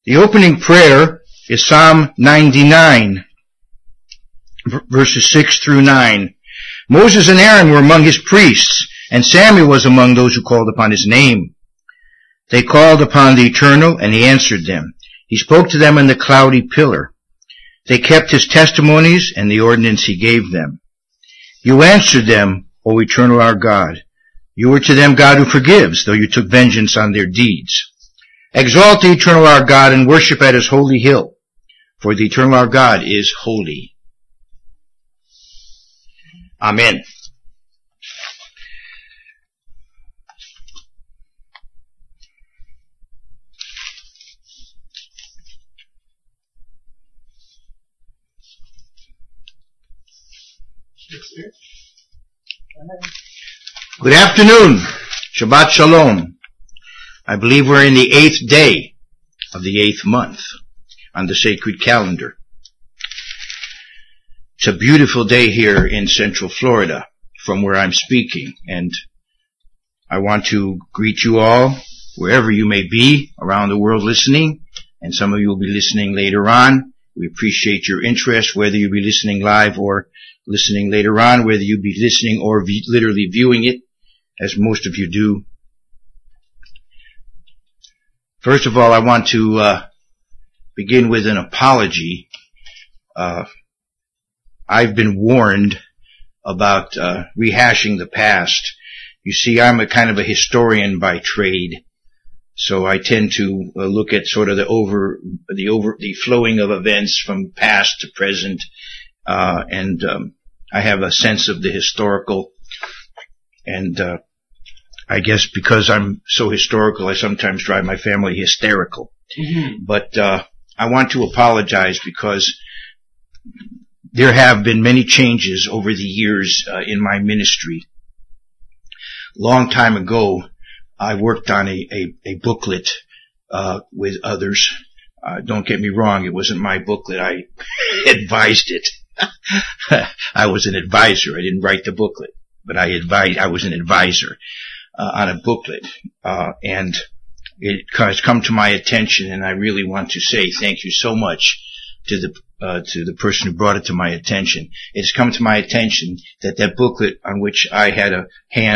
The opening prayer is Psalm 99, verses 6 through 9. Moses and Aaron were among his priests, and Samuel was among those who called upon his name. They called upon the Eternal, and he answered them. He spoke to them in the cloudy pillar. They kept his testimonies and the ordinance he gave them. You answered them, O Eternal our God. You were to them God who forgives, though you took vengeance on their deeds. Exalt the Eternal our God and worship at his holy hill, for the Eternal our God is holy. Amen. Good afternoon. Shabbat Shalom. I believe we're in the 8th day of the 8th month on the sacred calendar. It's a beautiful day here in Central Florida from where I'm speaking, and I want to greet you all wherever you may be around the world listening, and some of you will be listening later on. We appreciate your interest, whether you be listening live or listening later on, whether you be listening or literally viewing it, as most of you do. First of all, I want to begin with an apology. I've been warned about rehashing the past. You see, I'm a kind of a historian by trade, so I tend to look at sort of the flowing of events from past to present, and I have a sense of the historical, and I guess because I'm so historical, I sometimes drive my family hysterical. Mm-hmm. But I want to apologize because there have been many changes over the years in my ministry. Long time ago, I worked on a booklet with others. Don't get me wrong, it wasn't my booklet. I advised it. I was an advisor. I didn't write the booklet, but I was an advisor on a booklet, and it has come to my attention, and I really want to say thank you so much to the person who brought it to my attention. It's come to my attention that booklet on which I had a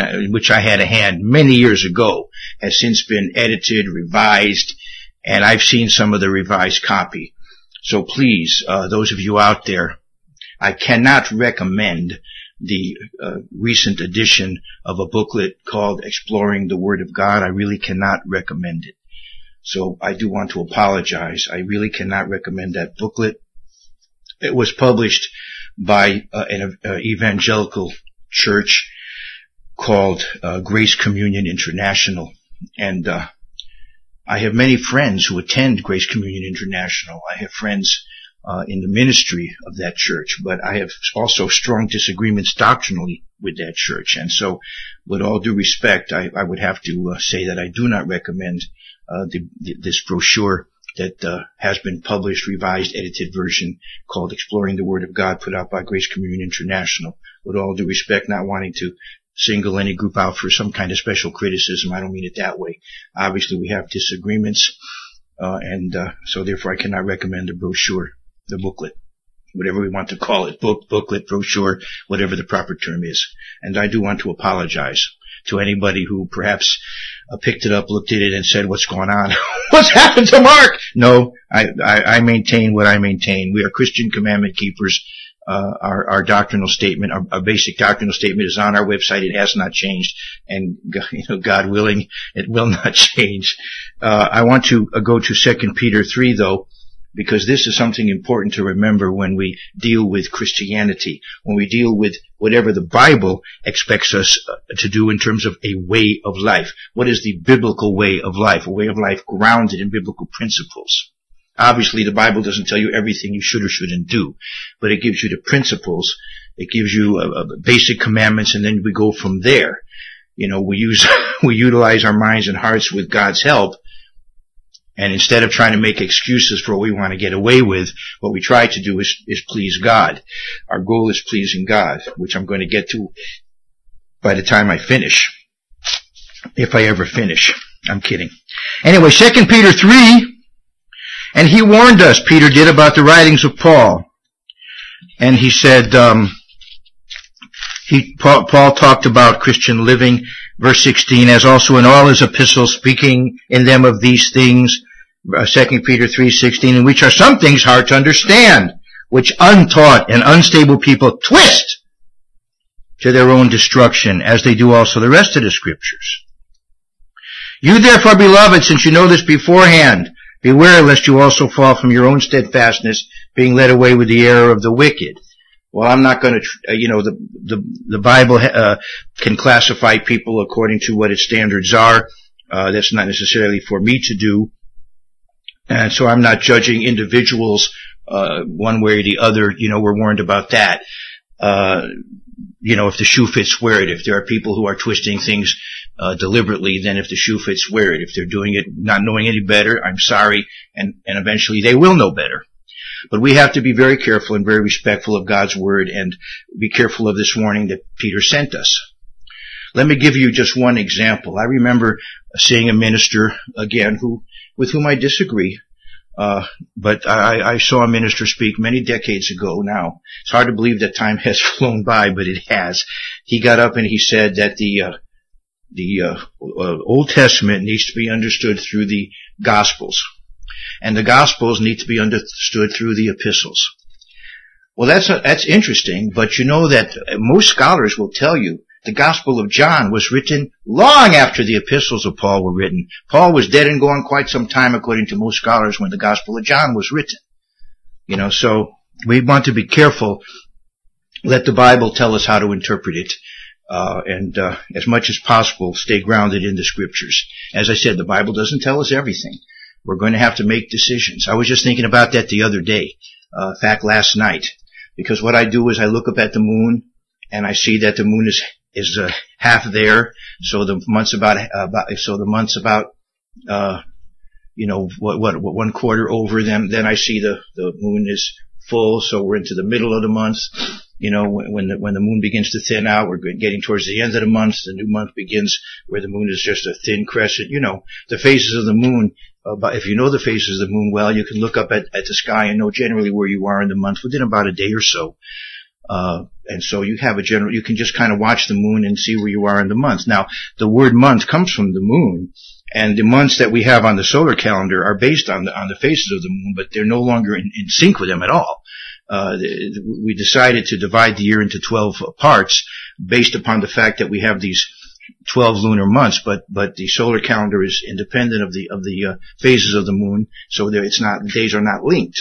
hand many years ago has since been edited, revised, and I've seen some of the revised copy. So please, those of you out there, I cannot recommend the recent edition of a booklet called Exploring the Word of God. I really cannot recommend it. So I do want to apologize. I really cannot recommend that booklet. It was published by an evangelical church called Grace Communion International. And I have many friends who attend Grace Communion International. I have friends in the ministry of that church, but I have also strong disagreements doctrinally with that church. And so, with all due respect, I would have to say that I do not recommend this brochure that has been published, revised, edited version called Exploring the Word of God, put out by Grace Communion International. With all due respect, not wanting to single any group out for some kind of special criticism. I don't mean it that way. Obviously, we have disagreements, and so therefore I cannot recommend the brochure. The booklet, whatever we want to call it, booklet, brochure, whatever the proper term is. And I do want to apologize to anybody who perhaps picked it up, looked at it, and said, what's going on? What's happened to Mark? No, I maintain what I maintain. We are Christian commandment keepers. Our doctrinal statement, our basic doctrinal statement is on our website. It has not changed, and God willing, it will not change. I want to go to 2 Peter 3, though, because this is something important to remember when we deal with Christianity, when we deal with whatever the Bible expects us to do in terms of a way of life. What is the biblical way of life? A way of life grounded in biblical principles. Obviously, the Bible doesn't tell you everything you should or shouldn't do, but it gives you the principles. It gives you basic commandments, and then we go from there. We utilize our minds and hearts with God's help. And instead of trying to make excuses for what we want to get away with, what we try to do is please God. Our goal is pleasing God, which I'm going to get to by the time I finish. If I ever finish. I'm kidding. Anyway, 2 Peter 3 And he warned us, Peter did, about the writings of Paul. And he said, Paul talked about Christian living, verse 16, as also in all his epistles, speaking in them of these things, 2 Peter 3:16, in which are some things hard to understand, which untaught and unstable people twist to their own destruction, as they do also the rest of the Scriptures. You therefore, beloved, since you know this beforehand, beware lest you also fall from your own steadfastness, being led away with the error of the wicked. Well, I'm not going to, the Bible can classify people according to what its standards are. That's not necessarily for me to do. And so I'm not judging individuals one way or the other. We're warned about that. If the shoe fits, wear it. If there are people who are twisting things deliberately, then if the shoe fits, wear it. If they're doing it not knowing any better, I'm sorry, and eventually they will know better. But we have to be very careful and very respectful of God's Word and be careful of this warning that Peter sent us. Let me give you just one example. I remember seeing a minister, again, with whom I disagree, but I saw a minister speak many decades ago now. It's hard to believe that time has flown by, but it has. He got up and he said that the Old Testament needs to be understood through the Gospels. And the Gospels need to be understood through the epistles. Well, that's interesting, but you know that most scholars will tell you the Gospel of John was written long after the epistles of Paul were written. Paul was dead and gone quite some time, according to most scholars, when the Gospel of John was written. So we want to be careful. Let the Bible tell us how to interpret it. And as much as possible, stay grounded in the Scriptures. As I said, the Bible doesn't tell us everything. We're going to have to make decisions. I was just thinking about that the other day. In fact, last night. Because what I do is I look up at the moon and I see that the moon is half there. So the month's about 1 quarter over them. Then I see the moon is full. So we're into the middle of the month. When the moon begins to thin out, we're getting towards the end of the month. The new month begins where the moon is just a thin crescent. The phases of the moon. But if you know the phases of the moon well, you can look up at the sky and know generally where you are in the month within about a day or so. And so you have you can just kind of watch the moon and see where you are in the month. Now, the word month comes from the moon, and the months that we have on the solar calendar are based on the phases of the moon, but they're no longer in sync with them at all. We decided to divide the year into 12 parts based upon the fact that we have these 12 lunar months, but the solar calendar is independent of the phases of the moon, so days are not linked.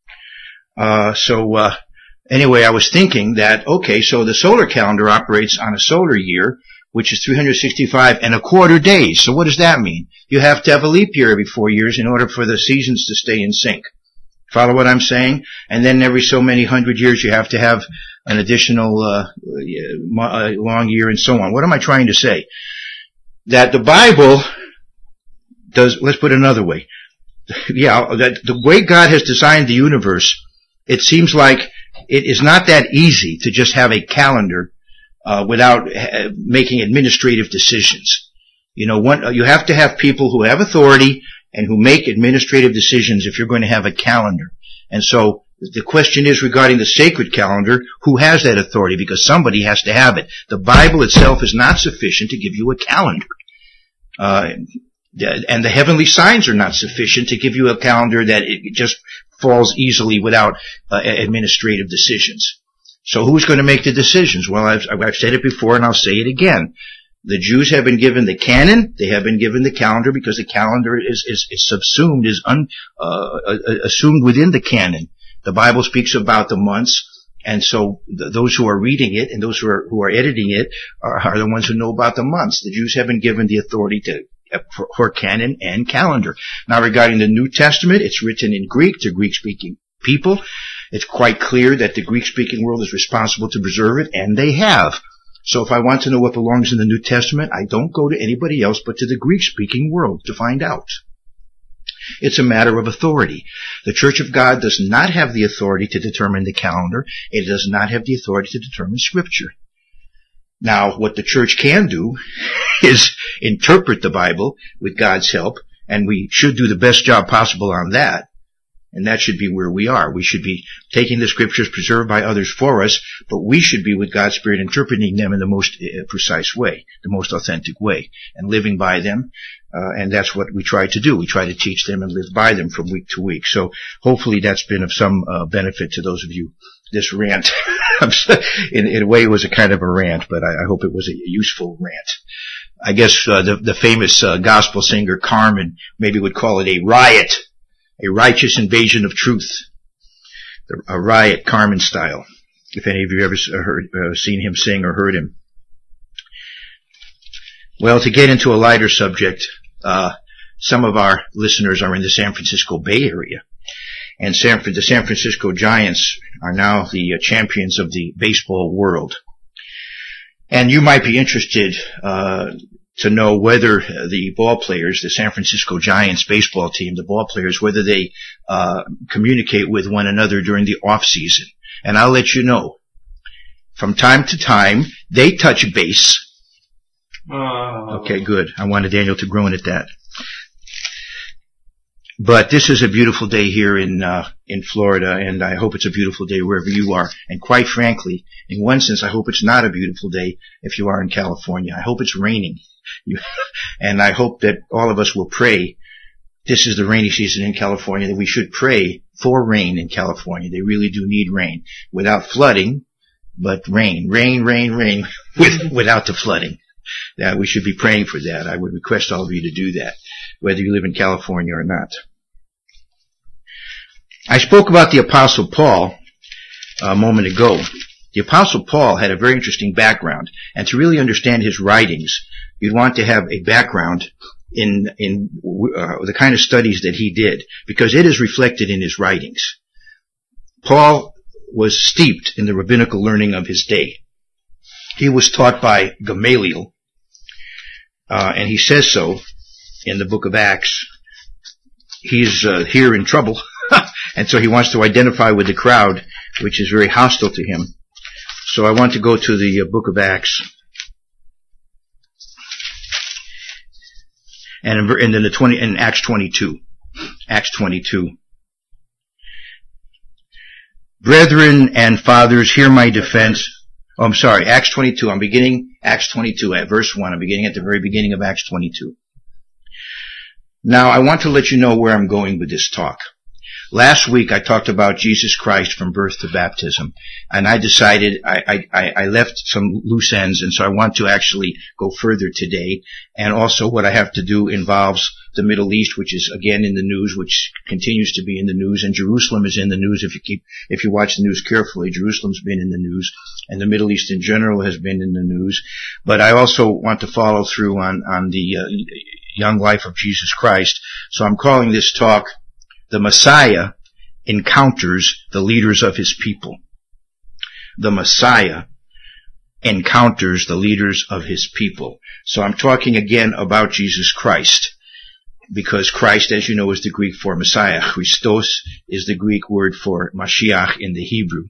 Anyway, I was thinking that, okay, so the solar calendar operates on a solar year, which is 365 and a quarter days. So what does that mean? You have to have a leap year every 4 years in order for the seasons to stay in sync. Follow what I'm saying? And then every so many 100 years you have to have an additional long year and so on. What am I trying to say? That the Bible does, let's put it another way. That the way God has designed the universe, it seems like it is not that easy to just have a calendar without making administrative decisions. You have to have people who have authority and who make administrative decisions if you're going to have a calendar. And so the question is regarding the sacred calendar, who has that authority? Because somebody has to have it. The Bible itself is not sufficient to give you a calendar. And the heavenly signs are not sufficient to give you a calendar that it just falls easily without administrative decisions. So who's going to make the decisions? Well, I've said it before and I'll say it again. The Jews have been given the canon. They have been given the calendar because the calendar is subsumed, assumed within the canon. The Bible speaks about the months, and so those who are reading it and those who are editing it are the ones who know about the months. The Jews have been given the authority for canon and calendar. Now, regarding the New Testament, it's written in Greek to Greek-speaking people. It's quite clear that the Greek-speaking world is responsible to preserve it, and they have. So if I want to know what belongs in the New Testament, I don't go to anybody else but to the Greek-speaking world to find out. It's a matter of authority. The Church of God does not have the authority to determine the calendar. It does not have the authority to determine Scripture. Now, what the church can do is interpret the Bible with God's help, and we should do the best job possible on that. And that should be where we are. We should be taking the scriptures preserved by others for us, but we should be with God's Spirit interpreting them in the most precise way, the most authentic way, and living by them. And that's what we try to do. We try to teach them and live by them from week to week. So hopefully that's been of some benefit to those of you. This rant, in a way it was a kind of a rant, but I hope it was a useful rant. I guess the famous gospel singer Carmen maybe would call it a riot. A righteous invasion of truth. A riot, Carmen style. If any of you ever seen him sing or heard him. Well, to get into a lighter subject, some of our listeners are in the San Francisco Bay Area. And the San Francisco Giants are now the champions of the baseball world. And you might be interested to know whether the ball players, the San Francisco Giants baseball team, the ball players, whether they communicate with one another during the off season. And I'll let you know. From time to time, they touch base. Okay, good. I wanted Daniel to groan at that. But this is a beautiful day here in Florida, and I hope it's a beautiful day wherever you are. And quite frankly, in one sense, I hope it's not a beautiful day if you are in California. I hope it's raining. And I hope that all of us will pray. This is the rainy season in California, that we should pray for rain in California. They really do need rain. Without flooding, but rain. Rain, without the flooding. That we should be praying for that. I would request all of you to do that, whether you live in California or not. I spoke about the Apostle Paul a moment ago. The Apostle Paul had a very interesting background, and to really understand his writings, you'd want to have a background in the kind of studies that he did, because it is reflected in his writings. Paul was steeped in the rabbinical learning of his day. He was taught by Gamaliel, and he says so in the book of Acts. He's here in trouble, and so he wants to identify with the crowd, which is very hostile to him. So I want to go to the book of Acts, and then in Acts 22. Acts 22. Brethren and fathers, hear my defense. Oh, I'm sorry, Acts 22. I'm beginning Acts 22 at verse 1. I'm beginning at the very beginning of Acts 22. Now, I want to let you know where I'm going with this talk. Last week, I talked about Jesus Christ from birth to baptism, and I decided I left some loose ends, and so I want to actually go further today. And also, what I have to do involves the Middle East, which is again in the news, which continues to be in the news, and Jerusalem is in the news. If you watch the news carefully, Jerusalem's been in the news, and the Middle East in general has been in the news. But I also want to follow through on the young life of Jesus Christ. So I'm calling this talk, The Messiah Encounters the Leaders of His People. The Messiah encounters the leaders of His people. So I'm talking again about Jesus Christ, because Christ, as you know, is the Greek for Messiah. Christos is the Greek word for Mashiach in the Hebrew.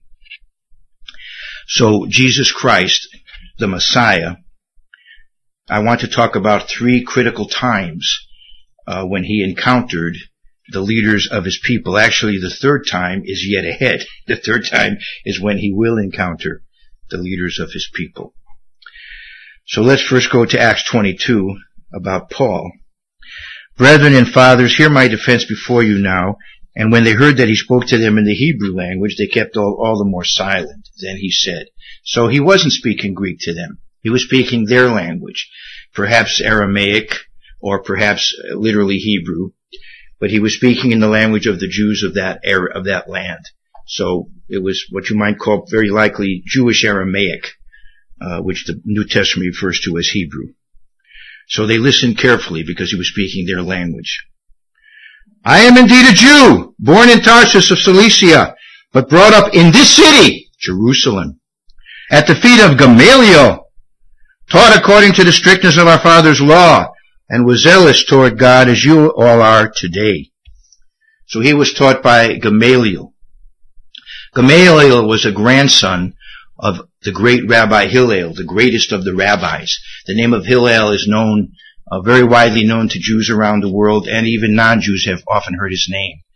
So Jesus Christ, the Messiah, I want to talk about 3 critical times when He encountered the leaders of His people. Actually, the third time is yet ahead. The third time is when He will encounter the leaders of His people. So let's first go to Acts 22 about Paul. Brethren and fathers, hear my defense before you now. And when they heard that he spoke to them in the Hebrew language, they kept all the more silent. Then he said, so he wasn't speaking Greek to them. He was speaking their language, perhaps Aramaic or perhaps literally Hebrew. But he was speaking in the language of the Jews of that era, of that land. So it was what you might call very likely Jewish Aramaic, which the New Testament refers to as Hebrew. So they listened carefully because he was speaking their language. I am indeed a Jew, born in Tarsus of Cilicia, but brought up in this city, Jerusalem, at the feet of Gamaliel, taught according to the strictness of our father's law, and was zealous toward God as you all are today. So he was taught by Gamaliel. Gamaliel was a grandson of the great Rabbi Hillel, the greatest of the rabbis. The name of Hillel is known, very widely known to Jews around the world, and even non-Jews have often heard his name.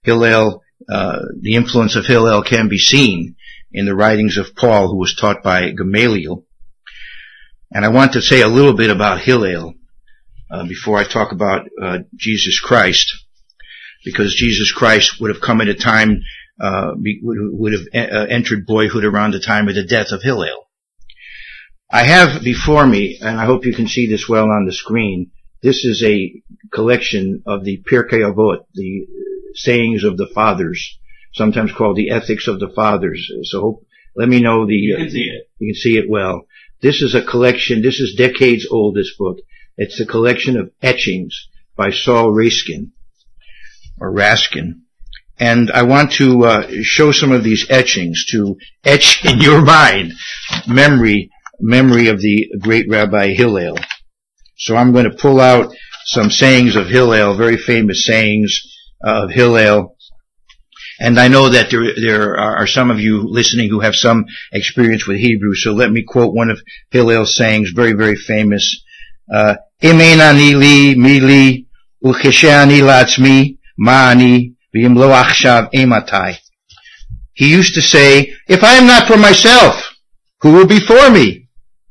Hillel, the influence of Hillel can be seen in the writings of Paul, who was taught by Gamaliel. And I want to say a little bit about Hillel before I talk about Jesus Christ, because Jesus Christ would have come at a time, would have entered boyhood around the time of the death of Hillel. I have before me, and I hope you can see this well on the screen, this is a collection of the Pirkei Avot, the sayings of the fathers, sometimes called the ethics of the fathers. So let me know You can see it. You can see it well. This is a collection, this is decades old, this book. It's a collection of etchings by Saul Raskin, or Raskin. And I want to show some of these etchings to etch in your mind memory of the great Rabbi Hillel. So I'm going to pull out some sayings of Hillel, very famous sayings of Hillel. And I know that there are some of you listening who have some experience with Hebrew, so let me quote one of Hillel's sayings, very, very famous. Imein ani li, mi li, ucheshe'ani la'atzmi, ma'ani, v'im lo achshav ematai. He used to say, if I am not for myself, who will be for me?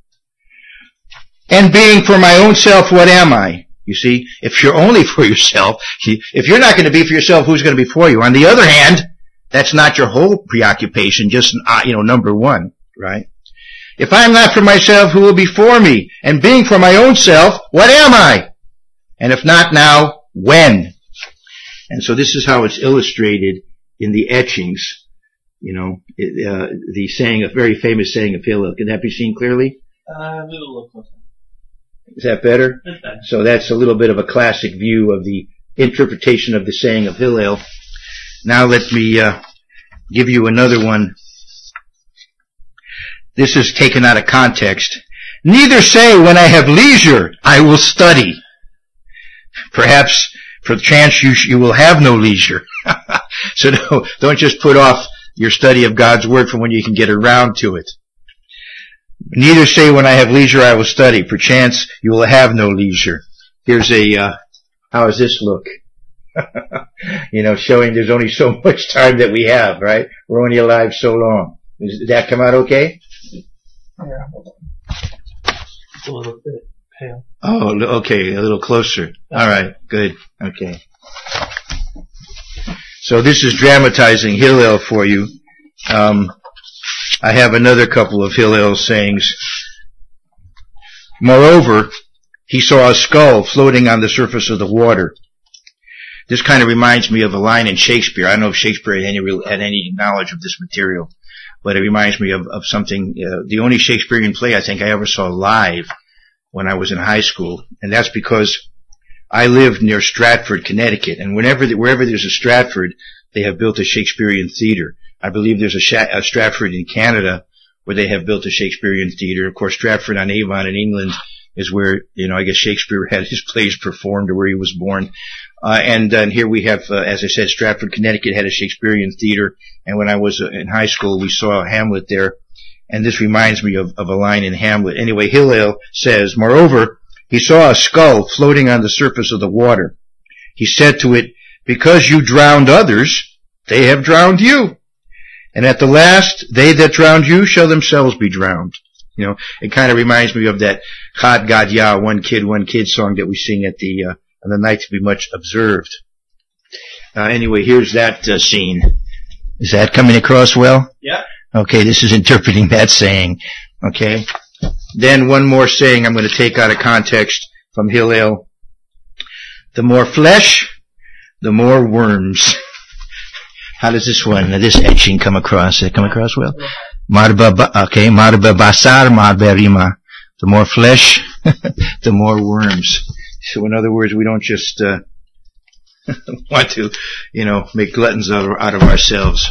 And being for my own self, what am I? You see, if you're only for yourself, if you're not going to be for yourself, who's going to be for you? On the other hand, that's not your whole preoccupation, just, number one, right? If I'm not for myself, who will be for me? And being for my own self, what am I? And if not now, when? And so this is how it's illustrated in the etchings, the saying, a very famous saying of Hillel. Can that be seen clearly? A little closer. Is that better? That's better. So that's a little bit of a classic view of the interpretation of the saying of Hillel. Now let me give you another one. This is taken out of context. Neither say, when I have leisure, I will study. Perhaps, for the chance you will have no leisure. So don't just put off your study of God's Word for when you can get around to it. Neither say, when I have leisure, I will study. Perchance you will have no leisure. Here's how does this look? Showing there's only so much time that we have, right? We're only alive so long. Did that come out okay? Yeah, hold on. It's a little bit pale. Oh, okay, a little closer. All right, good. Okay. So this is dramatizing Hillel for you. I have another couple of Hillel's sayings. Moreover, he saw a skull floating on the surface of the water. This kind of reminds me of a line in Shakespeare. I don't know if Shakespeare had any knowledge of this material, but it reminds me of something, the only Shakespearean play I think I ever saw live when I was in high school. And that's because I lived near Stratford, Connecticut. And wherever there's a Stratford, they have built a Shakespearean theater. I believe there's a Stratford in Canada where they have built a Shakespearean theater. Of course, Stratford-on-Avon in England is where, I guess Shakespeare had his plays performed, or where he was born. And here we have, as I said, Stratford, Connecticut had a Shakespearean theater. And when I was in high school, we saw Hamlet there. And this reminds me of a line in Hamlet. Anyway, Hillel says, moreover, he saw a skull floating on the surface of the water. He said to it, because you drowned others, they have drowned you. And at the last, they that drowned you shall themselves be drowned. It kind of reminds me of that Chad Gadya, one kid song that we sing at on the night to be much observed. Anyway, here's that scene. Is that coming across well? Yeah. Okay, this is interpreting that saying. Okay. Then one more saying I'm going to take out of context from Hillel. The more flesh, the more worms. How does this etching come across? Does it come across well? Marba basar, marba rima. The more flesh, the more worms. So in other words, we don't just want to, make gluttons out of ourselves.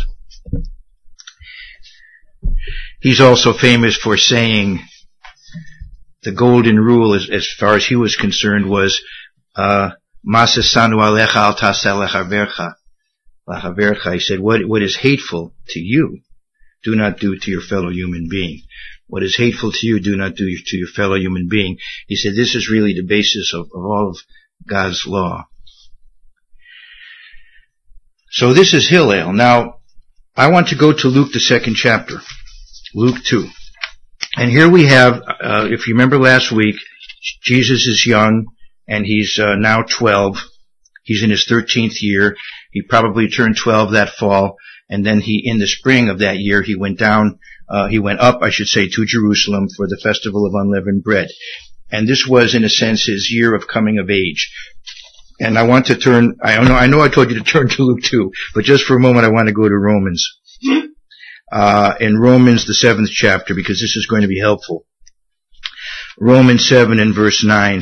He's also famous for saying the golden rule, as far as he was concerned, was Masasanu alecha al taseh lachavercha. He said, what is hateful to you, do not do to your fellow human being. What is hateful to you, do not do to your fellow human being. He said, this is really the basis of all of God's law. So this is Hillel. Now, I want to go to Luke, the 2nd chapter. Luke 2. And here we have, if you remember last week, Jesus is young, and he's now 12. He's in his 13th year. He probably turned 12 that fall, and then in the spring of that year, he went up, to Jerusalem for the festival of unleavened bread. And this was, in a sense, his year of coming of age. And I want to turn, I know I told you to turn to Luke 2, but just for a moment I want to go to Romans. In Romans, the 7th chapter, because this is going to be helpful. Romans 7 and verse 9.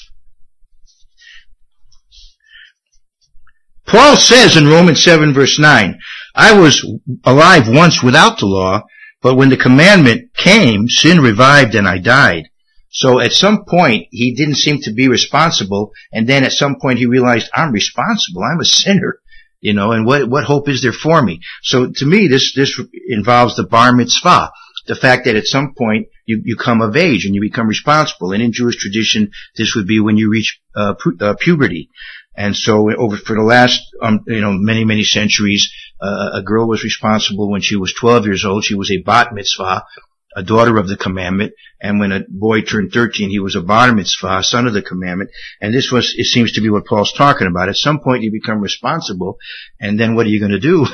Paul says in Romans 7 verse 9, I was alive once without the law, but when the commandment came, sin revived and I died. So at some point, he didn't seem to be responsible, and then at some point he realized, I'm responsible, I'm a sinner, and what hope is there for me? So to me, this involves the bar mitzvah, the fact that at some point you come of age and you become responsible, and in Jewish tradition, this would be when you reach puberty. And so for the last, many, many centuries, a girl was responsible when she was 12 years old. She was a bat mitzvah, a daughter of the commandment, and when a boy turned 13, he was a bar mitzvah, son of the commandment, and it seems to be what Paul's talking about. At some point you become responsible, and then what are you going to do?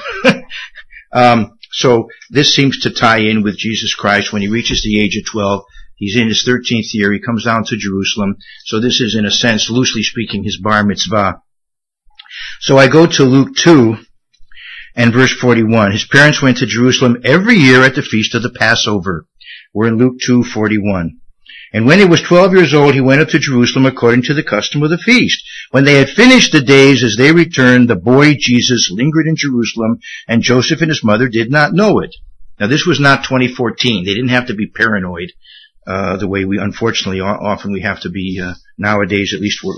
So this seems to tie in with Jesus Christ. When he reaches the age of 12, he's in his 13th year, he comes down to Jerusalem, so this is, in a sense, loosely speaking, his bar mitzvah. So I go to Luke 2, and verse 41. His parents went to Jerusalem every year at the feast of the Passover. We're in Luke 2:41. And when he was 12 years old, he went up to Jerusalem according to the custom of the feast. When they had finished the days, as they returned, the boy Jesus lingered in Jerusalem, and Joseph and his mother did not know it. Now this was not 2014. They didn't have to be paranoid, the way we, unfortunately, often we have to be, nowadays, at least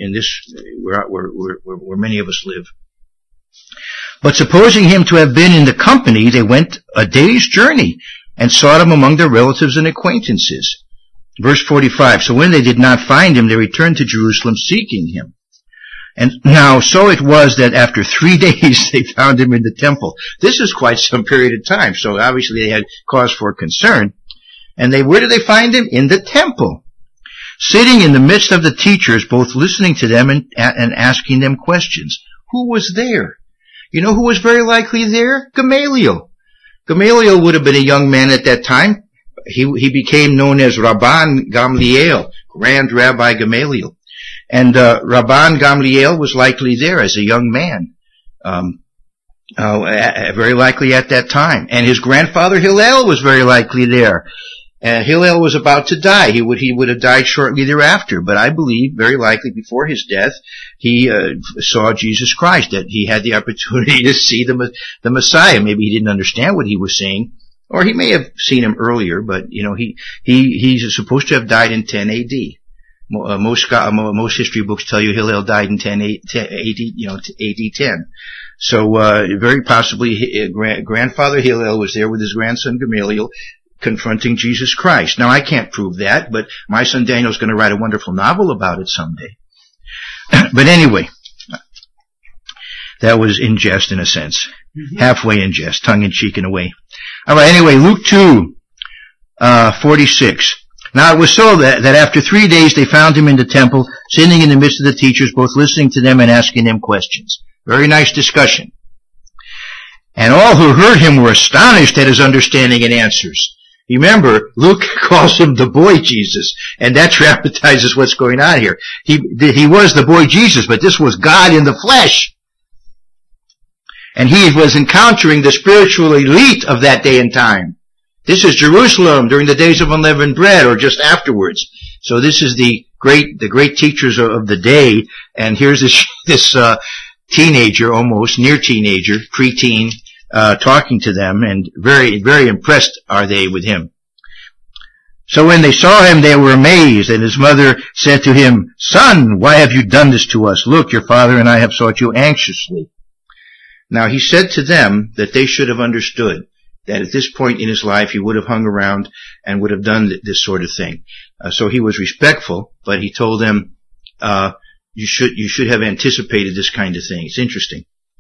where many of us live. But supposing him to have been in the company, they went a day's journey and sought him among their relatives and acquaintances. Verse 45, so when they did not find him, they returned to Jerusalem seeking him. And now, so it was that after 3 days they found him in the temple. This is quite some period of time, so obviously they had cause for concern. And where did they find him? In the temple, sitting in the midst of the teachers, both listening to them and asking them questions. Who was there? You know who was very likely there? Gamaliel. Gamaliel would have been a young man at that time. He became known as Rabban Gamliel, Grand Rabbi Gamaliel. And Rabban Gamliel was likely there as a young man, very likely at that time. And his grandfather Hillel was very likely there. Hillel was about to die. He would have died shortly thereafter, but I believe very likely before his death, he saw Jesus Christ, that he had the opportunity to see the Messiah. Maybe he didn't understand what he was saying, or he may have seen him earlier, but he's supposed to have died in 10 A.D. Most history books tell you Hillel died in 10 A.D. A.D. 10. So very possibly grandfather Hillel was there with his grandson Gamaliel, confronting Jesus Christ. Now, I can't prove that, but my son Daniel's going to write a wonderful novel about it someday. But anyway, that was in jest in a sense. Halfway in jest, tongue-in-cheek in a way. All right, anyway, Luke 2, 46. Now it was so that after 3 days they found him in the temple, sitting in the midst of the teachers, both listening to them and asking them questions. Very nice discussion. And all who heard him were astonished at his understanding and answers. Remember, Luke calls him the boy Jesus, and that dramatizes what's going on here. He was the boy Jesus, but this was God in the flesh. And he was encountering the spiritual elite of that day and time. This is Jerusalem during the days of unleavened bread, or just afterwards. So this is the great teachers of the day, and here's this teenager, almost near teenager, preteen, talking to them, and very, very impressed are they with him. So when they saw him, they were amazed, and his mother said to him, Son, why have you done this to us? Look, your father and I have sought you anxiously. Now he said to them that they should have understood that at this point in his life he would have hung around and would have done this sort of thing. So he was respectful, but he told them, you should have anticipated this kind of thing. It's interesting.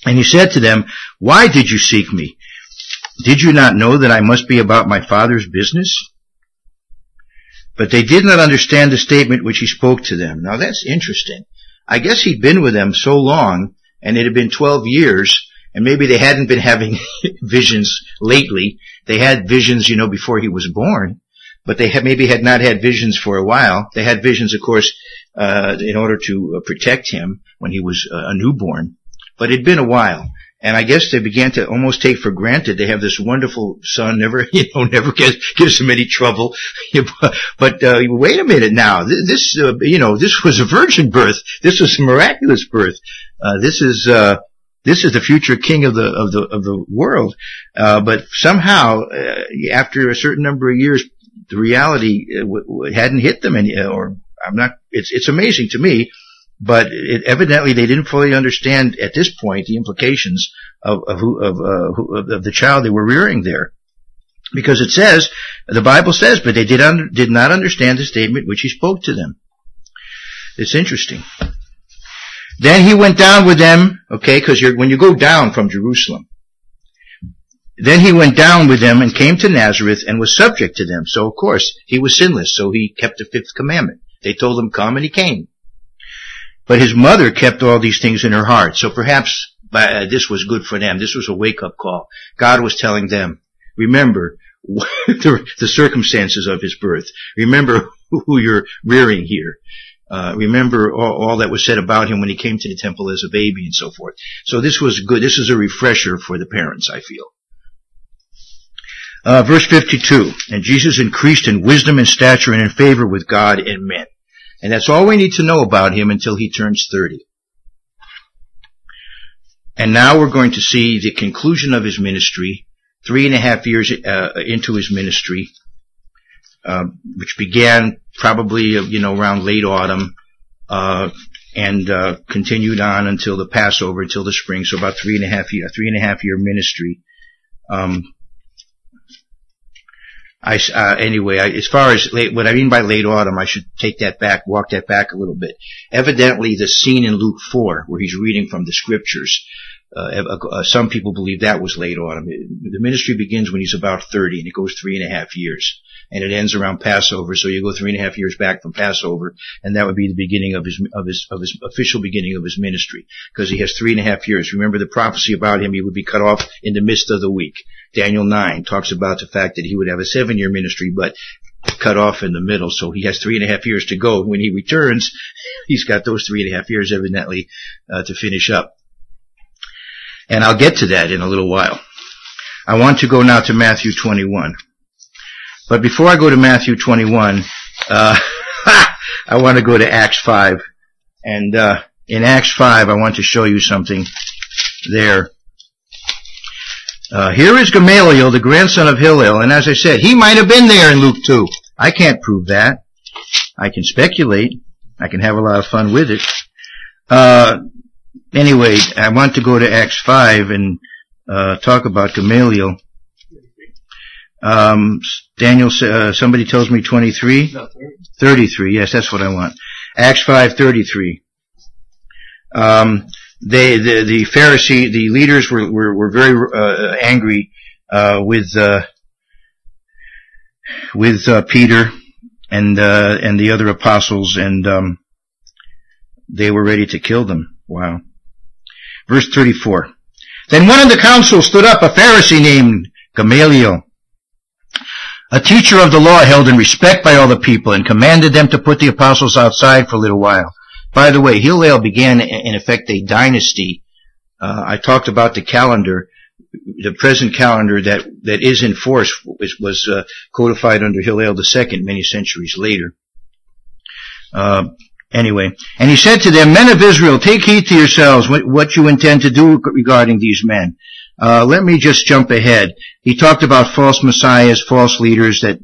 And he said to them, "Why did you seek me? Did you not know that I must be about my Father's business?" But they did not understand the statement which he spoke to them. Now that's interesting. I guess he'd been with them so long, and it had been 12 years, and maybe they hadn't been having visions lately. They had visions, before he was born, but they maybe had not had visions for a while. They had visions, of course, in order to protect him when he was a newborn. But it'd been a while. And I guess they began to almost take for granted they have this wonderful son, never gives them any trouble. But wait a minute now, this was a virgin birth. This was a miraculous birth. This is the future king of the world. But somehow, after a certain number of years, the reality hadn't hit them, it's amazing to me. But evidently they didn't fully understand at this point the implications of the child they were rearing there, because the Bible says, but they did not understand the statement which he spoke to them. It's interesting. Then he went down with them, because when you go down from Jerusalem, then he went down with them and came to Nazareth and was subject to them. So of course he was sinless, so he kept the fifth commandment. They told him come, and he came. But his mother kept all these things in her heart. So perhaps this was good for them. This was a wake-up call. God was telling them, remember the circumstances of his birth. Remember who you're rearing here. Remember all that was said about him when he came to the temple as a baby and so forth. So this was good. This is a refresher for the parents, I feel. Verse 52, and Jesus increased in wisdom and stature and in favor with God and men. And that's all we need to know about him until he turns 30. And now we're going to see the conclusion of his ministry, 3.5 years into his ministry, which began probably, around late autumn, and continued on until the Passover, until the spring, so about 3.5 year ministry. Anyway, as far as what I mean by late autumn, I should walk that back a little bit. Evidently, the scene in Luke 4, where he's reading from the scriptures, some people believe that was late autumn. The ministry begins when he's about 30, and it goes 3.5 years. And it ends around Passover, so you go 3.5 years back from Passover, and that would be the beginning of his official beginning of his ministry, because he has 3.5 years. Remember the prophecy about him, he would be cut off in the midst of the week. Daniel 9 talks about the fact that he would have a 7-year ministry, but cut off in the middle, so he has 3.5 years to go. When he returns, he's got those 3.5 years evidently to finish up. And I'll get to that in a little while. I want to go now to Matthew 21. But before I go to Matthew 21, I want to go to Acts 5. And in Acts 5, I want to show you something there. Here is Gamaliel, the grandson of Hillel. And as I said, he might have been there in Luke 2. I can't prove that. I can speculate. I can have a lot of fun with it. Anyway, I want to go to Acts 5 and talk about Gamaliel. Daniel, somebody tells me 23? No, 33, yes, that's what I want. Acts 5:33. The Pharisee, the leaders were very angry with Peter and the other apostles, and they were ready to kill them. Wow. Verse 34. Then one of the council stood up, a Pharisee named Gamaliel, a teacher of the law held in respect by all the people, and commanded them to put the apostles outside for a little while. By the way, Hillel began, in effect, a dynasty. I talked about the calendar. The present calendar that is in force was codified under Hillel II many centuries later. Anyway, and he said to them, Men of Israel, take heed to yourselves what you intend to do regarding these men. Let me just jump ahead. He talked about false messiahs, false leaders that,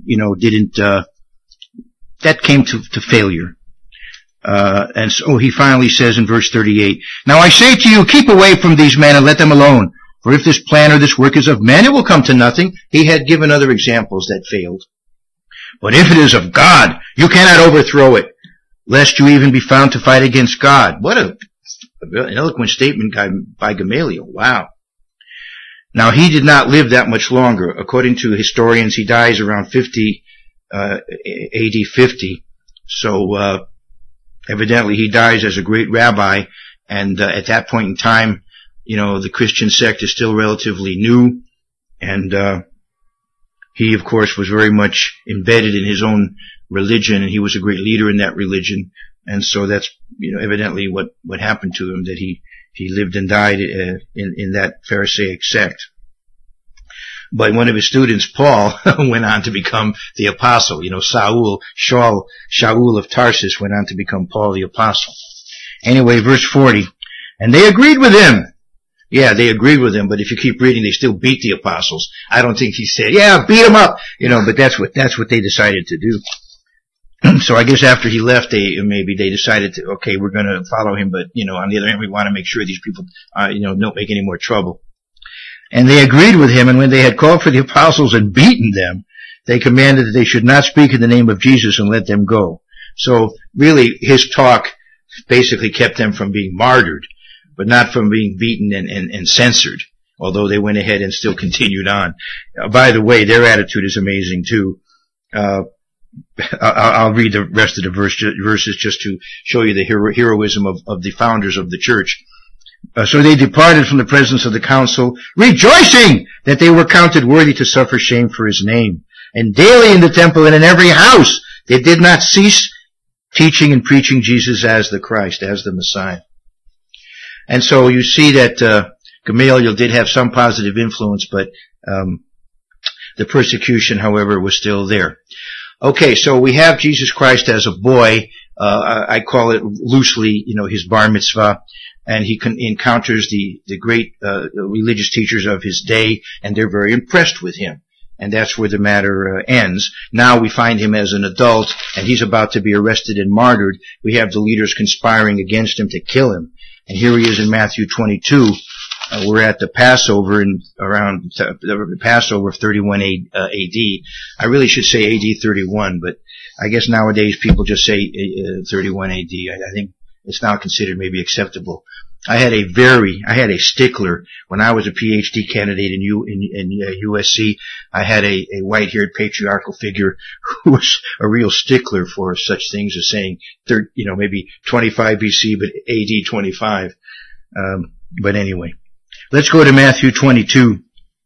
that came to failure. And so he finally says in verse 38, Now I say to you, keep away from these men and let them alone. For if this plan or this work is of men, it will come to nothing. He had given other examples that failed. But if it is of God, you cannot overthrow it, lest you even be found to fight against God. What a An eloquent statement by Gamaliel. Wow. Now, he did not live that much longer. According to historians, he dies around 50, AD 50. So, evidently he dies as a great rabbi, and at that point in time, the Christian sect is still relatively new, and he, of course, was very much embedded in his own religion, and he was a great leader in that religion, and so that's, evidently what happened to him, that he lived and died in that Pharisaic sect. But one of his students, Paul, went on to become the apostle. Shaul of Tarsus went on to become Paul the apostle. Anyway, verse 40. And they agreed with him. Yeah, they agreed with him, but if you keep reading, they still beat the apostles. I don't think he said, yeah, beat them up. But that's what they decided to do. So I guess after he left, they decided to, okay, we're going to follow him, but, on the other hand, we want to make sure these people, don't make any more trouble. And they agreed with him, and when they had called for the apostles and beaten them, they commanded that they should not speak in the name of Jesus and let them go. So really, his talk basically kept them from being martyred, but not from being beaten and censored, although they went ahead and still continued on. By the way, their attitude is amazing too. I'll read the rest of the verses just to show you the heroism of the founders of the church. So they departed from the presence of the council, rejoicing that they were counted worthy to suffer shame for his name. And daily in the temple and in every house they did not cease teaching and preaching Jesus as the Christ, as the Messiah. And so you see that Gamaliel did have some positive influence, but the persecution, however, was still there. Okay, so we have Jesus Christ as a boy. I call it loosely, his bar mitzvah. And he encounters the great religious teachers of his day, and they're very impressed with him. And that's where the matter ends. Now we find him as an adult, and he's about to be arrested and martyred. We have the leaders conspiring against him to kill him. And here he is in Matthew 22. We're at the Passover, around the Passover of 31 A.D. I really should say A.D. 31, but I guess nowadays people just say 31 A.D. I think it's now considered maybe acceptable. I had a stickler when I was a PhD candidate in USC. I had a white-haired patriarchal figure who was a real stickler for such things as saying, maybe 25 BC, but AD 25. But anyway, let's go to Matthew 22.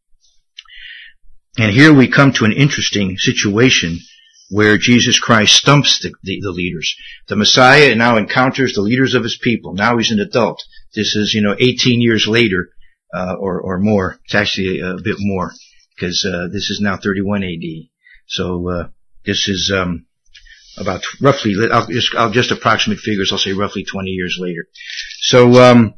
And here we come to an interesting situation where Jesus Christ stumps the leaders. The Messiah now encounters the leaders of his people. Now he's an adult. This is, 18 years later, or more. It's actually a bit more, because this is now 31 AD. So this is about roughly, I'll just approximate figures, I'll say roughly 20 years later. So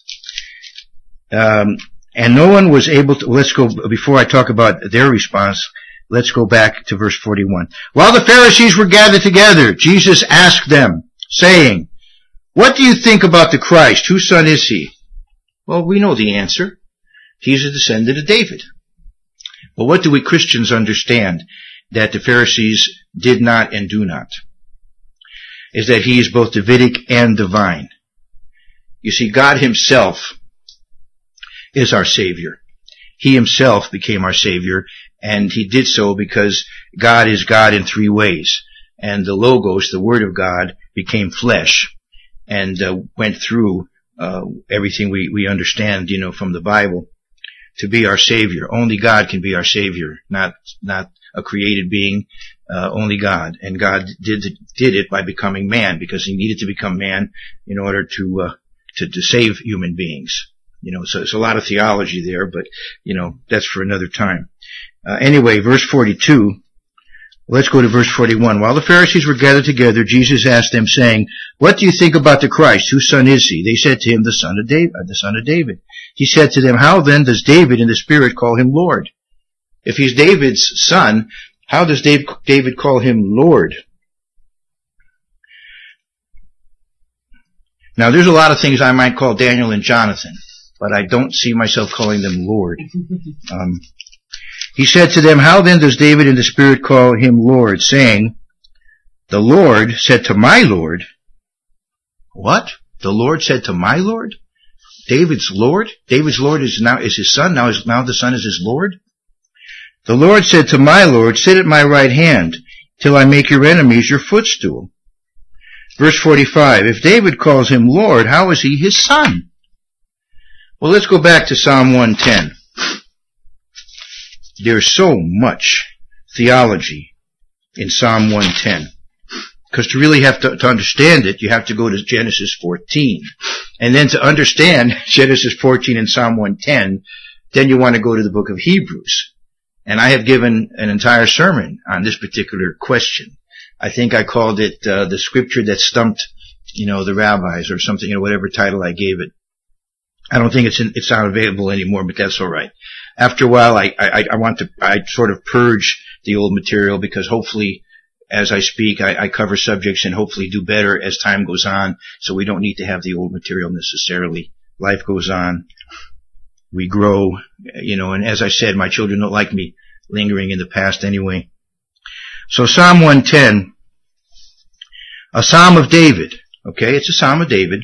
and no one was able to, let's go, before I talk about their response, let's go back to verse 41. While the Pharisees were gathered together, Jesus asked them, saying, what do you think about the Christ? Whose son is he? Well, we know the answer. He's a descendant of David. But what do we Christians understand that the Pharisees did not and do not? Is that he is both Davidic and divine. You see, God himself is our Savior. He himself became our Savior, and he did so because God is God in three ways. And the Logos, the Word of God, became flesh and went through everything we understand, from the Bible to be our Savior. Only God can be our Savior, not a created being, only God. And God did it by becoming man, because he needed to become man in order to save human beings. So it's a lot of theology there, but, that's for another time. Anyway, verse 42. Let's go to verse 41. While the Pharisees were gathered together, Jesus asked them, saying, what do you think about the Christ? Whose son is he? They said to him, the son of David. He said to them, how then does David in the Spirit call him Lord? If he's David's son, how does David call him Lord? Now, there's a lot of things I might call Daniel and Jonathan, but I don't see myself calling them Lord. He said to them, how then does David in the Spirit call him Lord, saying, the Lord said to my Lord, what? The Lord said to my Lord? David's Lord? David's Lord is his son. Now the son is his Lord? The Lord said to my Lord, sit at my right hand till I make your enemies your footstool. Verse 45, if David calls him Lord, how is he his son? Well, let's go back to Psalm 110. There's so much theology in Psalm 110. Because to really have to understand it, you have to go to Genesis 14. And then to understand Genesis 14 and Psalm 110, then you want to go to the book of Hebrews. And I have given an entire sermon on this particular question. I think I called it the scripture that stumped, the rabbis or something, whatever title I gave it. I don't think it's not available anymore, but that's all right. After a while, I sort of purge the old material because hopefully, as I speak, I cover subjects and hopefully do better as time goes on, so we don't need to have the old material necessarily. Life goes on. We grow, and as I said, my children don't like me lingering in the past anyway. So Psalm 110, a Psalm of David. Okay, it's a Psalm of David.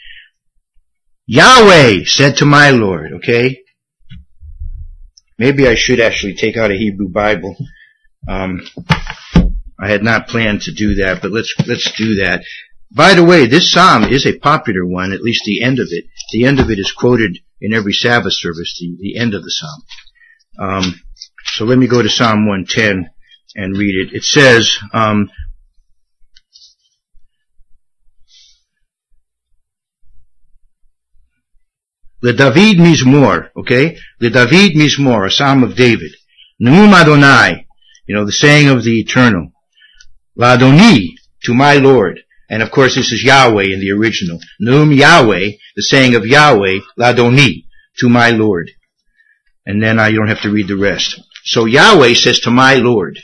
Yahweh said to my Lord, okay? Maybe I should actually take out a Hebrew Bible. I had not planned to do that, but let's do that. By the way, this psalm is a popular one, at least the end of it. The end of it is quoted in every Sabbath service, the end of the psalm. So let me go to Psalm 110 and read it. It says, Le David Mizmor, okay? Le David Mizmor, a psalm of David. Neum Adonai, the saying of the Eternal. L'Adoni, to my Lord. And of course this is Yahweh in the original. Neum Yahweh, the saying of Yahweh, L'Adoni, to my Lord. And then you don't have to read the rest. So Yahweh says to my Lord.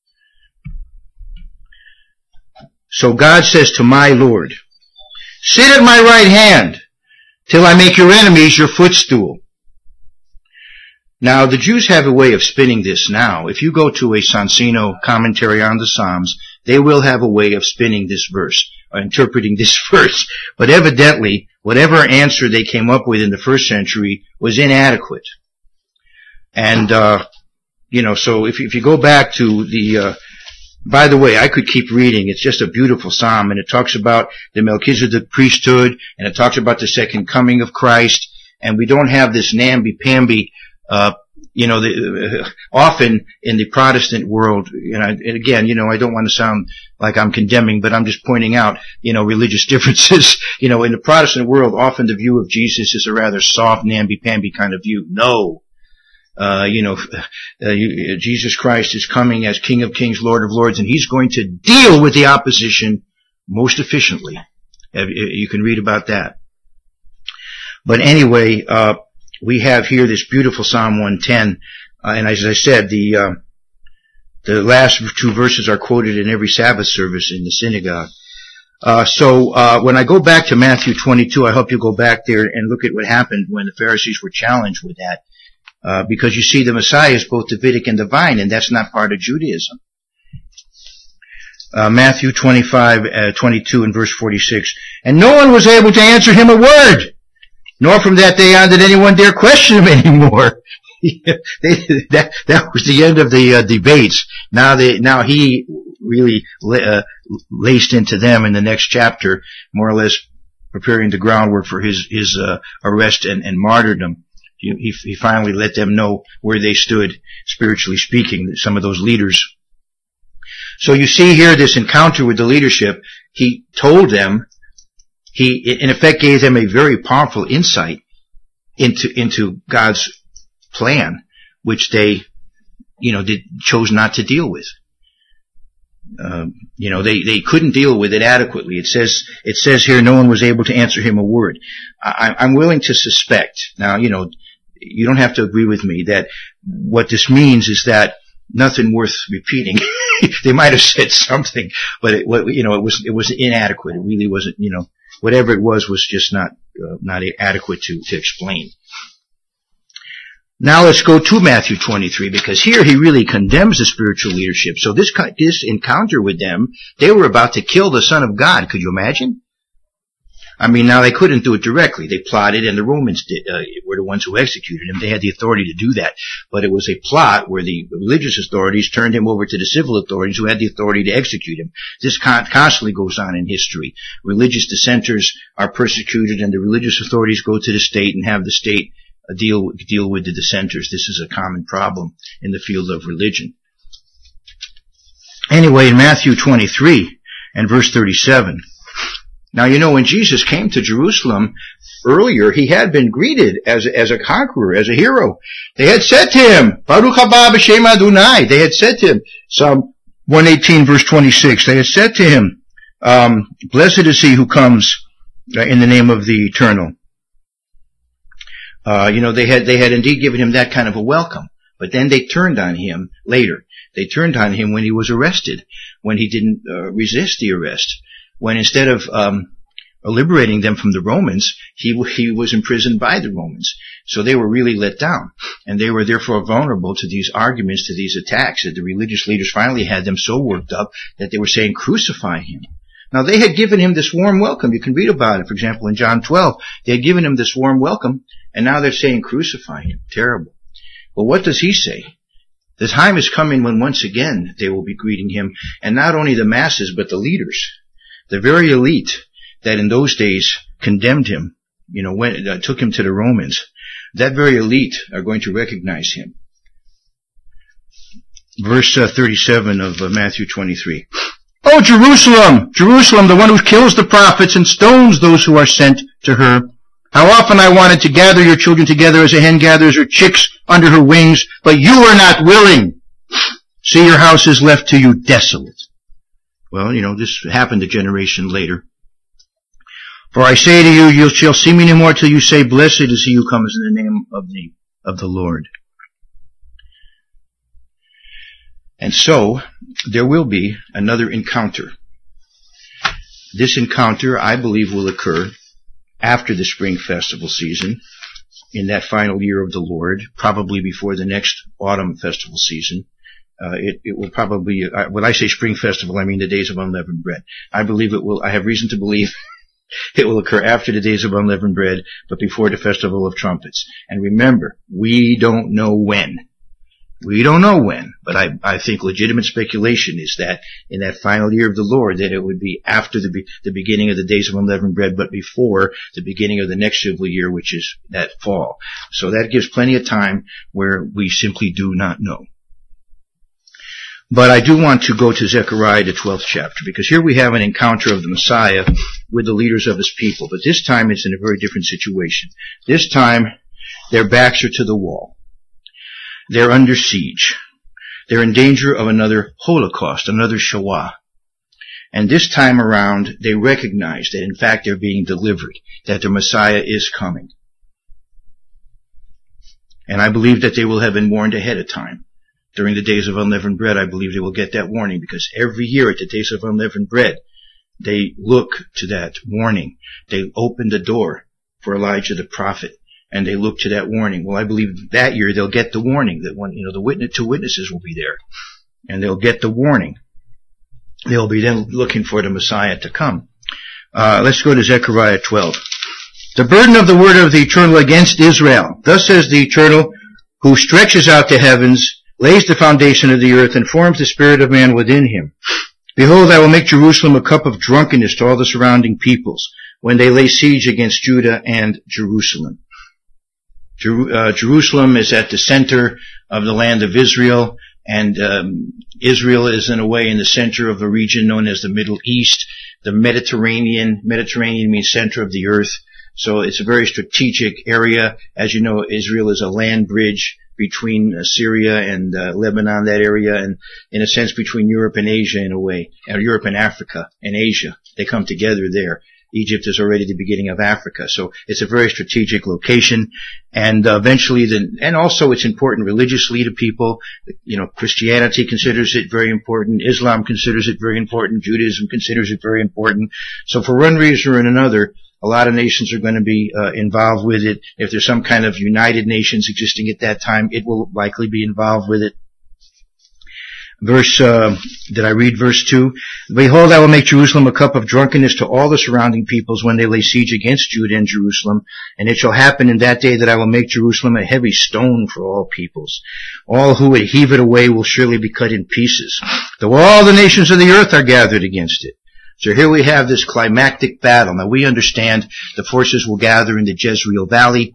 So God says to my Lord, sit at my right hand till I make your enemies your footstool. Now, the Jews have a way of spinning this now. If you go to a Sonsino commentary on the Psalms, they will have a way of spinning this verse, or interpreting this verse. But evidently, whatever answer they came up with in the first century was inadequate. And, so if you go back to by the way, I could keep reading. It's just a beautiful psalm, and it talks about the Melchizedek priesthood, and it talks about the second coming of Christ, and we don't have this namby-pamby, often in the Protestant world, and again, I don't want to sound like I'm condemning, but I'm just pointing out, religious differences. In the Protestant world, often the view of Jesus is a rather soft, namby-pamby kind of view. No. Jesus Christ is coming as King of Kings, Lord of Lords, and He's going to deal with the opposition most efficiently. You can read about that. But anyway, we have here this beautiful Psalm 110, and as I said, the last two verses are quoted in every Sabbath service in the synagogue. So when I go back to Matthew 22, I hope you go back there and look at what happened when the Pharisees were challenged with that. Because you see the Messiah is both Davidic and divine, and that's not part of Judaism. Matthew 22 and verse 46. And no one was able to answer him a word, nor from that day on did anyone dare question him anymore. That was the end of the debates. Now he really laced into them in the next chapter, more or less preparing the groundwork for his arrest and martyrdom. He finally let them know where they stood, spiritually speaking, some of those leaders. So you see here this encounter with the leadership. He told them, he in effect gave them a very powerful insight into God's plan, which they, chose not to deal with. They couldn't deal with it adequately. It says here no one was able to answer him a word. I'm willing to suspect, now, you don't have to agree with me, that what this means is that nothing worth repeating. They might have said something, but it was inadequate. It really wasn't, whatever it was just not adequate to explain. Now let's go to Matthew 23, because here he really condemns the spiritual leadership. So this encounter with them, they were about to kill the Son of God. Could you imagine? I mean, now they couldn't do it directly. They plotted, and the Romans were the ones who executed him. They had the authority to do that. But it was a plot where the religious authorities turned him over to the civil authorities who had the authority to execute him. This constantly goes on in history. Religious dissenters are persecuted, and the religious authorities go to the state and have the state deal with the dissenters. This is a common problem in the field of religion. Anyway, in Matthew 23 and verse 37, now, you know, when Jesus came to Jerusalem earlier, he had been greeted as a conqueror, as a hero. They had said to him, Baruch haba b'shem Adonai. They had said to him, Psalm 118 verse 26, they had said to him, blessed is he who comes in the name of the Eternal. You know, they had indeed given him that kind of a welcome. But then they turned on him later. They turned on him when he was arrested, when he didn't resist the arrest. When instead of liberating them from the Romans, he was imprisoned by the Romans. So they were really let down. And they were therefore vulnerable to these arguments, to these attacks, that the religious leaders finally had them so worked up that they were saying, crucify him. Now they had given him this warm welcome. You can read about it. For example, in John 12, they had given him this warm welcome, and now they're saying, crucify him. Terrible. Well, what does he say? The time is coming when once again they will be greeting him, and not only the masses, but the leaders. The very elite that in those days condemned him, you know, took him to the Romans, that very elite are going to recognize him. Verse 37 of Matthew 23. Oh, Jerusalem, Jerusalem, the one who kills the prophets and stones those who are sent to her. How often I wanted to gather your children together as a hen gathers her chicks under her wings, but you are not willing. See, your house is left to you desolate. Well, you know, this happened a generation later. For I say to you, you shall see me no more till you say, blessed is he who comes in the name of the Lord. And so, there will be another encounter. This encounter, I believe, will occur after the spring festival season, in that final year of the Lord, probably before the next autumn festival season. It will probably, when I say spring festival, I mean the days of unleavened bread. I have reason to believe it will occur after the days of unleavened bread, but before the festival of trumpets. And remember, we don't know when. We don't know when, but I think legitimate speculation is that in that final year of the Lord, that it would be after the beginning of the days of unleavened bread, but before the beginning of the next civil year, which is that fall. So that gives plenty of time where we simply do not know. But I do want to go to Zechariah, the 12th chapter, because here we have an encounter of the Messiah with the leaders of his people. But this time it's in a very different situation. This time, their backs are to the wall. They're under siege. They're in danger of another Holocaust, another Shoah. And this time around, they recognize that in fact they're being delivered, that their Messiah is coming. And I believe that they will have been warned ahead of time. During the days of unleavened bread, I believe they will get that warning, because every year at the days of unleavened bread, they look to that warning. They open the door for Elijah the prophet, and they look to that warning. Well, I believe that year they'll get the warning that when, the two witnesses will be there, and they'll get the warning. They'll be then looking for the Messiah to come. Let's go to Zechariah 12. The burden of the word of the Eternal against Israel. Thus says the Eternal, who stretches out the heavens, lays the foundation of the earth, and forms the spirit of man within him. Behold, I will make Jerusalem a cup of drunkenness to all the surrounding peoples, when they lay siege against Judah and Jerusalem. Jerusalem is at the center of the land of Israel, and Israel is in a way in the center of a region known as the Middle East. The Mediterranean means center of the earth, so it's a very strategic area. As you know, Israel is a land bridge between Syria and Lebanon, that area, and in a sense between Europe and Asia in a way, or Europe and Africa and Asia. They come together there. Egypt is already the beginning of Africa, so it's a very strategic location. And eventually, and also it's important religiously to people. Christianity considers it very important. Islam considers it very important. Judaism considers it very important. So for one reason or another, a lot of nations are going to be involved with it. If there's some kind of United Nations existing at that time, it will likely be involved with it. Did I read verse 2? Behold, I will make Jerusalem a cup of drunkenness to all the surrounding peoples when they lay siege against Judah and Jerusalem. And it shall happen in that day that I will make Jerusalem a heavy stone for all peoples. All who would heave it away will surely be cut in pieces, though all the nations of the earth are gathered against it. So here we have this climactic battle. Now we understand the forces will gather in the Jezreel Valley,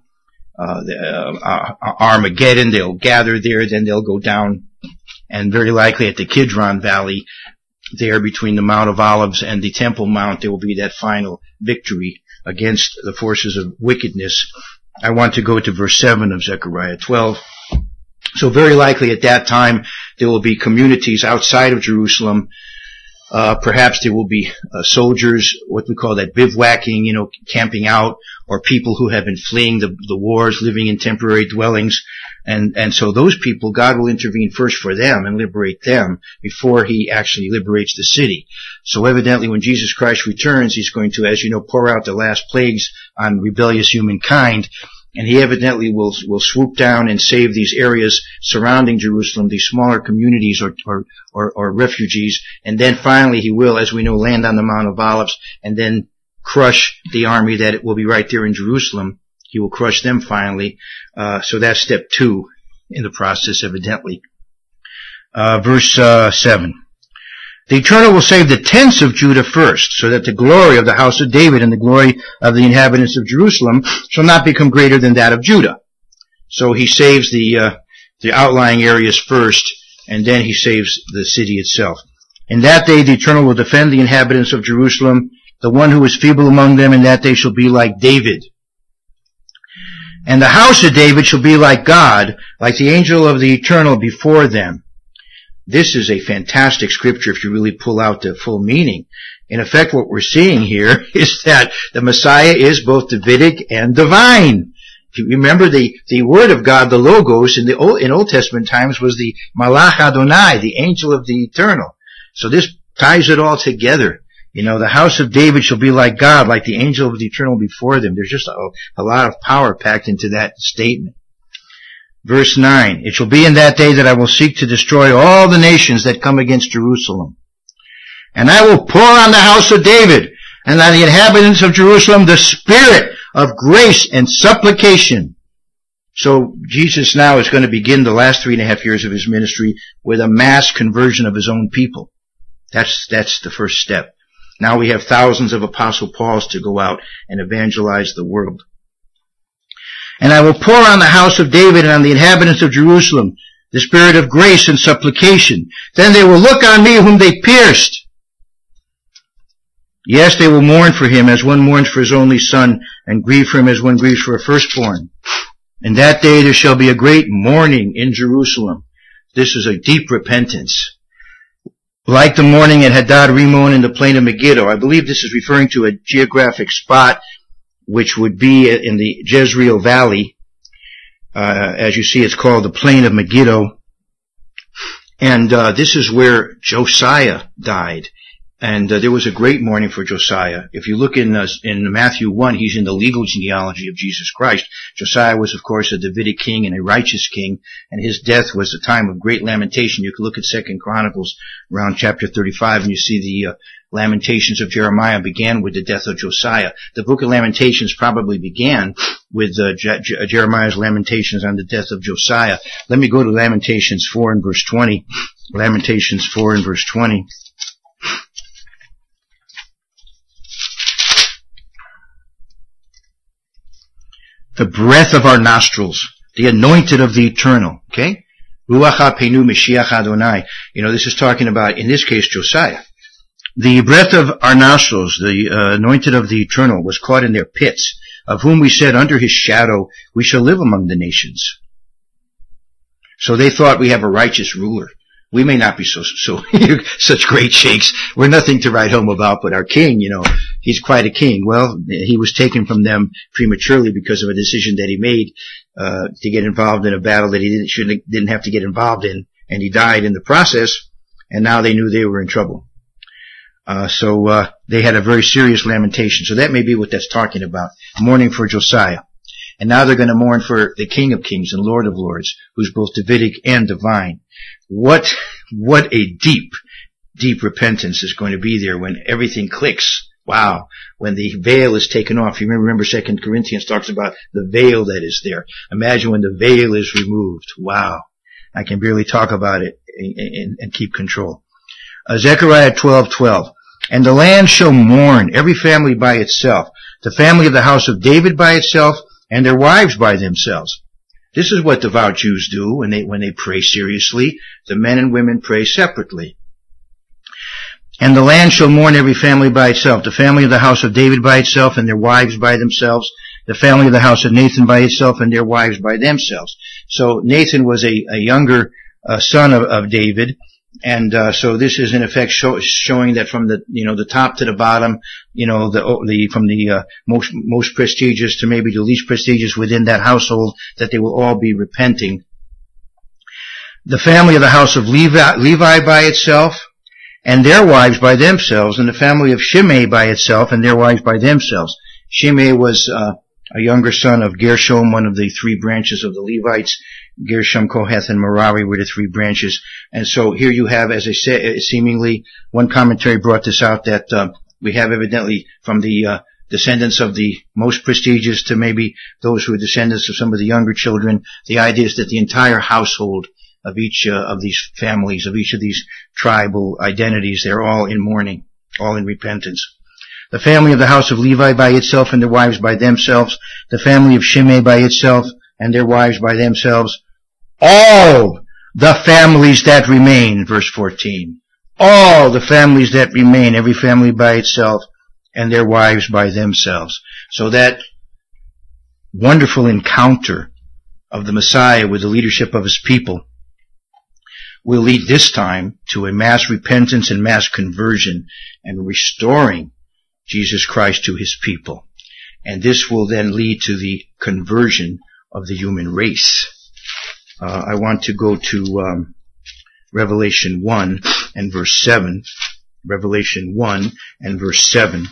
Armageddon. They'll gather there, then they'll go down, and very likely at the Kidron Valley, there between the Mount of Olives and the Temple Mount, there will be that final victory against the forces of wickedness. I want to go to verse 7 of Zechariah 12. So very likely at that time, there will be communities outside of Jerusalem. Perhaps there will be soldiers, what we call that bivouacking, camping out, or people who have been fleeing the wars, living in temporary dwellings. And so those people, God will intervene first for them and liberate them before He actually liberates the city. So evidently when Jesus Christ returns, He's going to, as you know, pour out the last plagues on rebellious humankind. And He evidently will swoop down and save these areas surrounding Jerusalem, these smaller communities or refugees. And then finally He will, as we know, land on the Mount of Olives and then crush the army that will be right there in Jerusalem. He will crush them finally. So that's step 2 in the process, evidently. Verse 7. The Eternal will save the tents of Judah first, so that the glory of the house of David and the glory of the inhabitants of Jerusalem shall not become greater than that of Judah. So He saves the outlying areas first, and then He saves the city itself. In that day the Eternal will defend the inhabitants of Jerusalem. The one who is feeble among them in that day shall be like David. And the house of David shall be like God, like the angel of the Eternal before them. This is a fantastic scripture if you really pull out the full meaning. In effect, what we're seeing here is that the Messiah is both Davidic and divine. If you remember, the word of God, the Logos, in Old Testament times was the Malach Adonai, the angel of the Eternal. So this ties it all together. The house of David shall be like God, like the angel of the Eternal before them. There's just a lot of power packed into that statement. Verse 9, it shall be in that day that I will seek to destroy all the nations that come against Jerusalem. And I will pour on the house of David and on the inhabitants of Jerusalem the spirit of grace and supplication. So Jesus now is going to begin the last 3.5 years of His ministry with a mass conversion of His own people. That's the first step. Now we have thousands of Apostle Pauls to go out and evangelize the world. And I will pour on the house of David and on the inhabitants of Jerusalem the spirit of grace and supplication. Then they will look on me whom they pierced. Yes, they will mourn for him as one mourns for his only son, and grieve for him as one grieves for a firstborn. In that day there shall be a great mourning in Jerusalem. This is a deep repentance. Like the mourning at Hadad Rimon in the plain of Megiddo. I believe this is referring to a geographic spot which would be in the Jezreel Valley. As you see, it's called the plain of Megiddo. And this is where Josiah died. And there was a great mourning for Josiah. If you look in Matthew 1, he's in the legal genealogy of Jesus Christ. Josiah was, of course, a Davidic king and a righteous king, and his death was a time of great lamentation. You can look at 2 Chronicles around chapter 35, and you see the Lamentations of Jeremiah began with the death of Josiah. The book of Lamentations probably began with Jeremiah's lamentations on the death of Josiah. Let me go to Lamentations 4 and verse 20. Lamentations 4 and verse 20. The breath of our nostrils, the anointed of the Eternal. Okay? Ruach HaPenu Mashiach Adonai. This is talking about, in this case, Josiah. The breath of our nostrils, the anointed of the Eternal, was caught in their pits, of whom we said, under His shadow we shall live among the nations. So they thought, we have a righteous ruler. We may not be such great sheikhs. We're nothing to write home about, but our king, he's quite a king. Well, he was taken from them prematurely because of a decision that he made to get involved in a battle that he didn't have to get involved in, and he died in the process, and now they knew they were in trouble. So they had a very serious lamentation. So that may be what that's talking about, mourning for Josiah. And now they're going to mourn for the King of Kings and Lord of Lords, who's both Davidic and divine. What what a deep, deep repentance is going to be there when everything clicks. Wow. When the veil is taken off. You remember 2 Corinthians talks about the veil that is there. Imagine when the veil is removed. Wow. I can barely talk about it and keep control. Zechariah 12:12. And the land shall mourn, every family by itself, the family of the house of David by itself, and their wives by themselves. This is what devout Jews do when they pray seriously. The men and women pray separately. And the land shall mourn every family by itself, the family of the house of David by itself, and their wives by themselves, the family of the house of Nathan by itself, and their wives by themselves. So Nathan was a younger son of David, and so this is in effect showing that from the top to the bottom, from the most prestigious to maybe the least prestigious within that household, that they will all be repenting. The family of the house of Levi by itself, and their wives by themselves, and the family of Shimei by itself, and their wives by themselves. Shimei was a younger son of Gershom, one of the three branches of the Levites. Gershom, Kohath, and Merari were the three branches. And so here you have, as I said, seemingly, one commentary brought this out, that we have evidently from the descendants of the most prestigious to maybe those who are descendants of some of the younger children. The idea is that the entire household of each of these families, of each of these tribal identities, they're all in mourning, all in repentance. The family of the house of Levi by itself, and their wives by themselves. The family of Shimei by itself, and their wives by themselves. All the families that remain, verse 14. All the families that remain, every family by itself, and their wives by themselves. So that wonderful encounter of the Messiah with the leadership of his people will lead this time to a mass repentance and mass conversion and restoring Jesus Christ to his people. And this will then lead to the conversion of the human race. I want to go to Revelation 1 and verse 7. Revelation 1 and verse 7.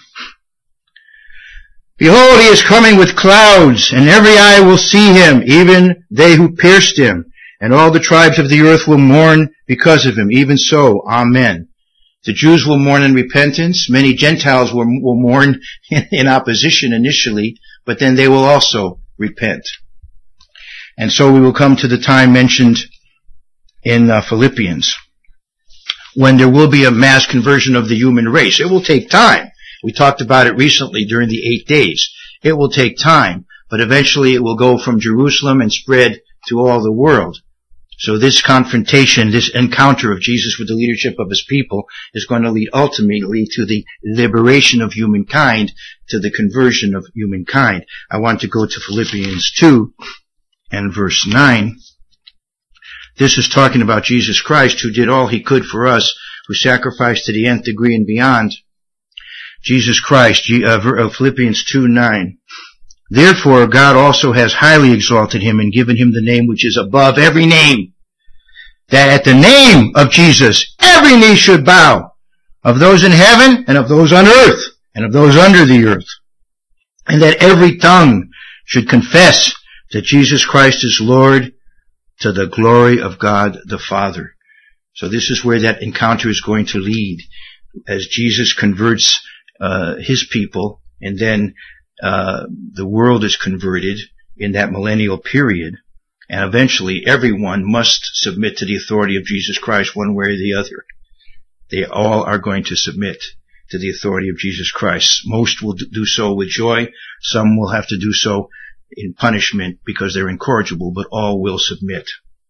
Behold, he is coming with clouds, and every eye will see him, even they who pierced him. And all the tribes of the earth will mourn because of him. Even so, amen. The Jews will mourn in repentance. Many Gentiles will mourn in opposition initially, but then they will also repent. And so we will come to the time mentioned in Philippians, when there will be a mass conversion of the human race. It will take time. We talked about it recently during the 8 days. It will take time, but eventually it will go from Jerusalem and spread to all the world. So this confrontation, this encounter of Jesus with the leadership of his people is going to lead ultimately to the liberation of humankind, to the conversion of humankind. I want to go to Philippians 2 and verse 9. This is talking about Jesus Christ, who did all he could for us, who sacrificed to the nth degree and beyond. Jesus Christ, Philippians 2:9. Therefore God also has highly exalted him and given him the name which is above every name, that at the name of Jesus every knee should bow, of those in heaven and of those on earth and of those under the earth, and that every tongue should confess that Jesus Christ is Lord, to the glory of God the Father. So this is where that encounter is going to lead, as Jesus converts his people, and then the world is converted in that millennial period, and eventually everyone must submit to the authority of Jesus Christ one way or the other. They all are going to submit to the authority of Jesus Christ. Most will do so with joy. Some will have to do so in punishment because they're incorrigible, but all will submit.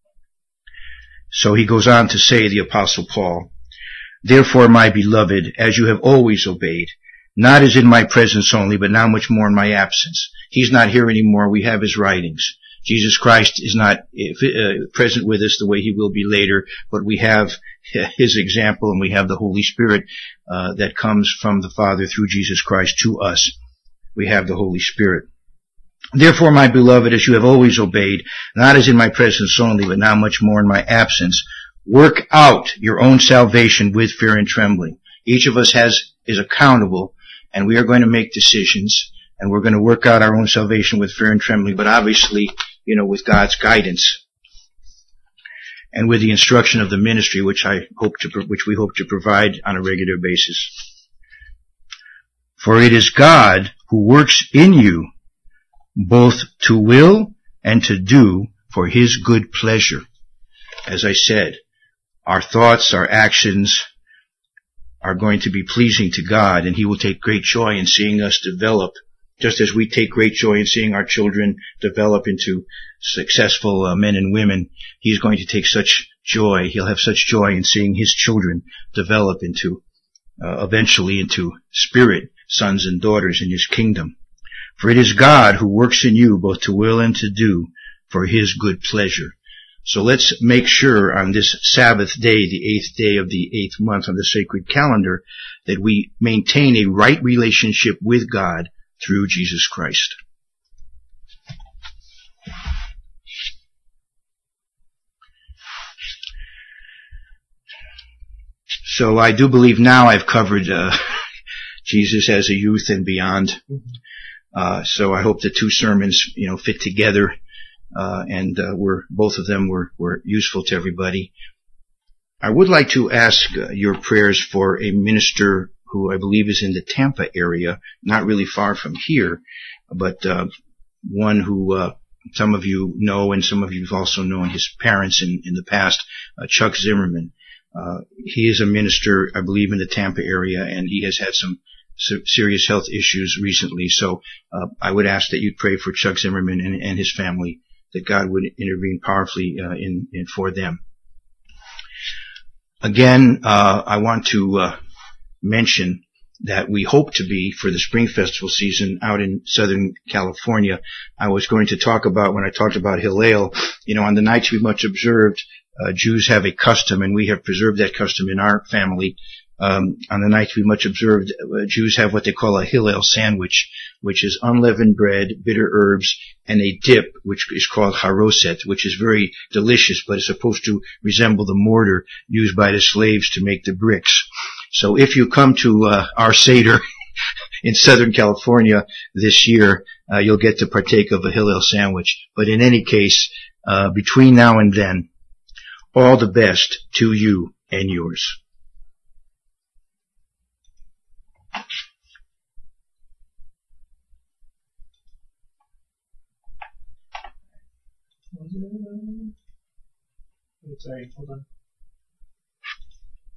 So he goes on to say, the Apostle Paul, therefore, my beloved, as you have always obeyed, not as in my presence only, but now much more in my absence. He's not here anymore. We have his writings. Jesus Christ is not present with us the way he will be later, but we have his example, and we have the Holy Spirit that comes from the Father through Jesus Christ to us. We have the Holy Spirit. Therefore, my beloved, as you have always obeyed, not as in my presence only, but now much more in my absence, work out your own salvation with fear and trembling. Each of us is accountable, and we are going to make decisions, and we're going to work out our own salvation with fear and trembling, but obviously, with God's guidance. and with the instruction of the ministry, which we hope to provide on a regular basis. For it is God who works in you both to will and to do for His good pleasure. As I said, our thoughts, our actions are going to be pleasing to God, and He will take great joy in seeing us develop, just as we take great joy in seeing our children develop into successful men and women. He's going to take such joy, He'll have such joy in seeing His children develop into, eventually into spirit sons and daughters in His kingdom. For it is God who works in you both to will and to do for His good pleasure. So let's make sure on this Sabbath day, the 8th day of the 8th month on the sacred calendar, that we maintain a right relationship with God through Jesus Christ. So I do believe now I've covered Jesus as a youth and beyond. So I hope the two sermons, fit together, and both of them were useful to everybody. I would like to ask your prayers for a minister who I believe is in the Tampa area, not really far from here, but one who some of you know, and some of you have also known his parents in the past, Chuck Zimmerman. He is a minister, I believe, in the Tampa area, and he has had some serious health issues recently. So I would ask that you pray for Chuck Zimmerman and his family, that God would intervene powerfully in for them. Again, I want to mention that we hope to be, for the Spring Festival season out in Southern California. I was going to talk about, when I talked about Hillel, on the nights we much observed, Jews have a custom, and we have preserved that custom in our family. On the nights we much observed, Jews have what they call a Hillel sandwich, which is unleavened bread, bitter herbs, and a dip, which is called haroset, which is very delicious, but is supposed to resemble the mortar used by the slaves to make the bricks. So if you come to our Seder in Southern California this year, you'll get to partake of a Hillel sandwich. But in any case, between now and then, all the best to you and yours. Sorry, hold on.